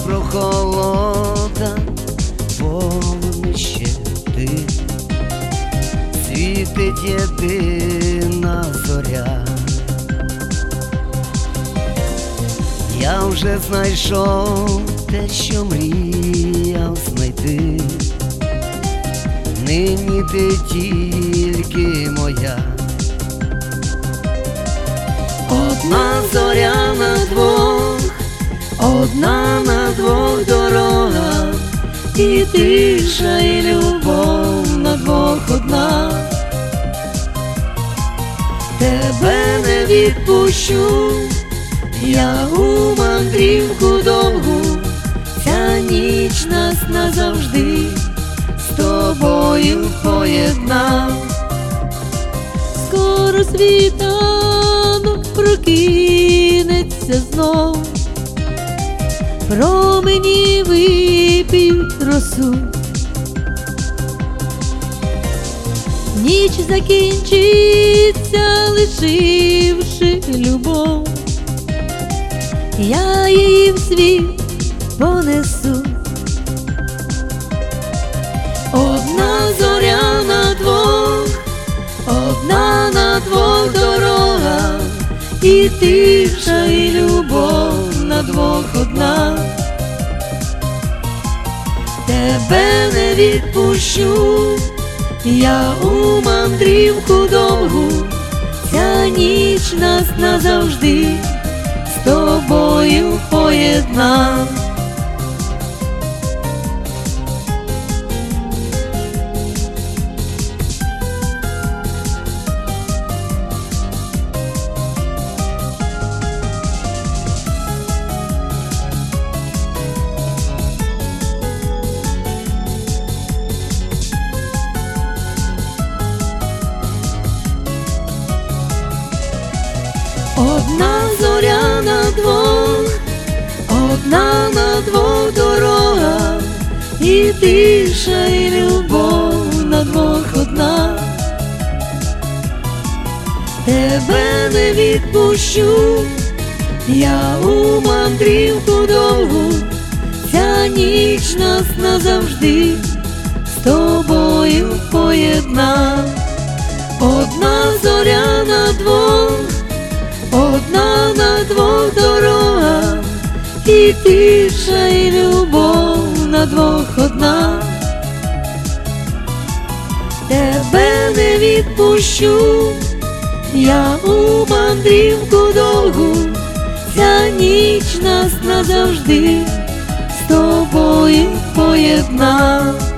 прохолода, вогнище ти, світить єдина зоря. Я вже знайшов те, що мріяв знайти, нині ти тільки моя. Одна зоря на двох, одна на двох дорогах, і тиша, і любов на двох одна. Тебе не відпущу, я у мандрівку довгу, ця ніч нас назавжди з тобою поєднав. Скоро світанок прокинеться знов, промені вип'ють росу. Ніч закінчиться, лишивши любов, я її в світ понесу. Одна зоря на двох, одна на двох дорогах, і тиша, і любов на двох одна. Тебе не відпущу, я у мандрівку довгу, ця ніч нас назавжди з тобою поєднав. Одна зоря на двох, одна на двох дорогах, і тиша, і любов на двох одна. Тебе не відпущу, я у мандрівку довгу, ця ніч нас назавжди з тобою поєднав. Одна зоря на двох, одна на двох дорогах, і тиша, і любов на двох одна. Тебе не відпущу, я у мандрівку довгу, ця ніч нас назавжди з тобою поєднав.